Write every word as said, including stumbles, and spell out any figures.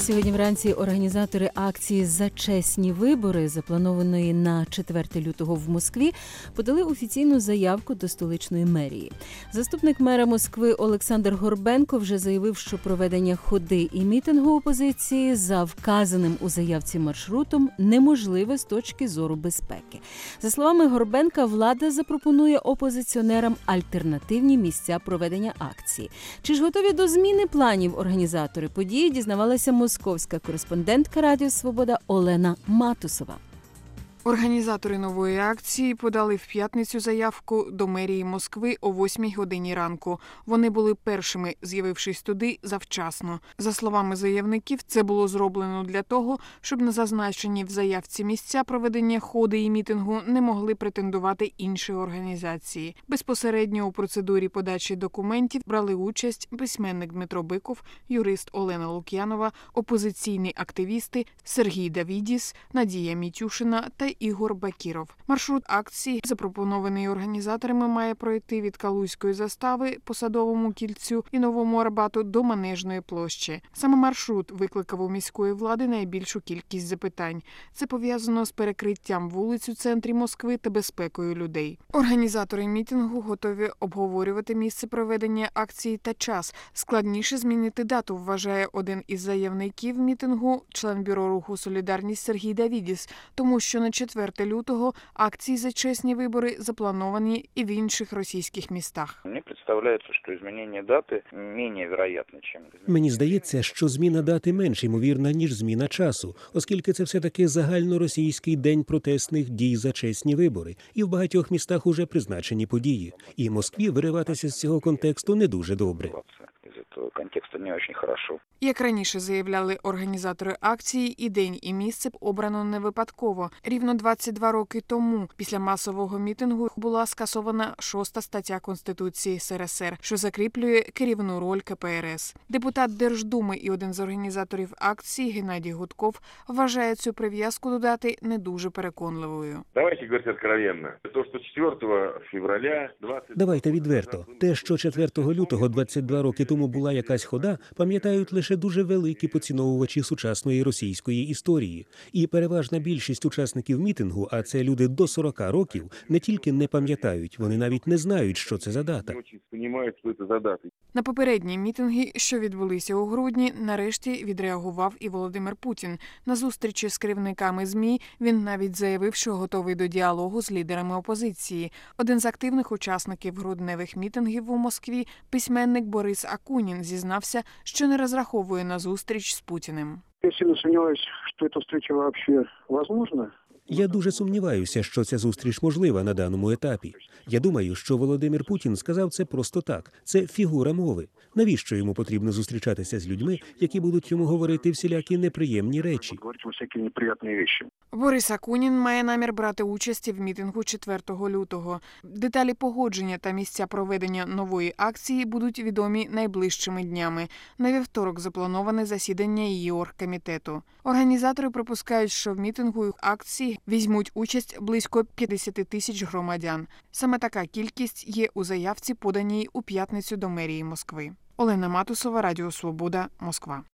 Сьогодні вранці організатори акції «За чесні вибори», запланованої на четверте лютого в Москві, подали офіційну заявку до столичної мерії. Заступник мера Москви Олександр Горбенко вже заявив, що проведення ходи і мітингу опозиції за вказаним у заявці маршрутом неможливе з точки зору безпеки. За словами Горбенка, влада запропонує опозиціонерам альтернативні місця проведення акції. Чи ж готові до зміни планів організатори події, дізнавалася московська кореспондентка Радіо Свобода Олена Матусова. Організатори нової акції подали в п'ятницю заявку до мерії Москви о восьмій годині ранку. Вони були першими, з'явившись туди завчасно. За словами заявників, це було зроблено для того, щоб на зазначені в заявці місця проведення ходи і мітингу не могли претендувати інші організації. Безпосередньо у процедурі подачі документів брали участь письменник Дмитро Биков, юрист Олена Лук'янова, опозиційні активісти Сергій Давідіс, Надія Мітюшина та Ігор Бакіров. Маршрут акції, запропонований організаторами, має пройти від Калузької застави по Садовому кільцю і Новому Арбату до Манежної площі. Саме маршрут викликав у міської влади найбільшу кількість запитань. Це пов'язано з перекриттям вулиць у центрі Москви та безпекою людей. Організатори мітингу готові обговорювати місце проведення акції та час. Складніше змінити дату, вважає один із заявників мітингу, член бюро руху «Солідарність» Сергій Давідіс, тому що на четверте лютого акції «За чесні вибори» заплановані і в інших російських містах. Мені представляється, що змінення дати менш вероятне, ніж... Мені здається, що зміна дати менш ймовірна, ніж зміна часу, оскільки це все-таки загальноросійський день протестних дій за чесні вибори, і в багатьох містах уже призначені події. І Москві вириватися з цього контексту не дуже добре. Контексту не дуже хорошо. Як раніше заявляли організатори акції, і день, і місце обрано не випадково. Рівно двадцять два роки тому, після масового мітингу, була скасована шоста стаття Конституції СРСР, що закріплює керівну роль ка пе ер ес. Депутат Держдуми і один з організаторів акції Геннадій Гудков вважає цю прив'язку до дати не дуже переконливою. Давайте говорити відкровенно. То, що четвертого февраля... двадцять... Давайте відверто. Те, що четвертого лютого двадцять два роки тому була якась хода, пам'ятають лише дуже великі поціновувачі сучасної російської історії. І переважна більшість учасників мітингу, а це люди до сорока років, не тільки не пам'ятають, вони навіть не знають, що це за дата. На попередні мітинги, що відбулися у грудні, нарешті відреагував і Володимир Путін. На зустрічі з керівниками ЗМІ він навіть заявив, що готовий до діалогу з лідерами опозиції. Один з активних учасників грудневих мітингів у Москві, письменник Борис Акунін, зізнався, що не розраховує на зустріч з Путіним. Я сильно сумніваюся, що ця зустріч взагалі можлива. Я дуже сумніваюся, що ця зустріч можлива на даному етапі. Я думаю, що Володимир Путін сказав це просто так. Це фігура мови. Навіщо йому потрібно зустрічатися з людьми, які будуть йому говорити всілякі неприємні речі? Борис Акунін має намір брати участь в мітингу четвертого лютого. Деталі погодження та місця проведення нової акції будуть відомі найближчими днями. На вівторок заплановане засідання її оргкомітету. Організатори припускають, що в мітингу акції візьмуть участь близько п'ятдесят тисяч громадян. Саме така кількість є у заявці, поданій у п'ятницю до мерії Москви. Олена Матусова, Радіо Свобода, Москва.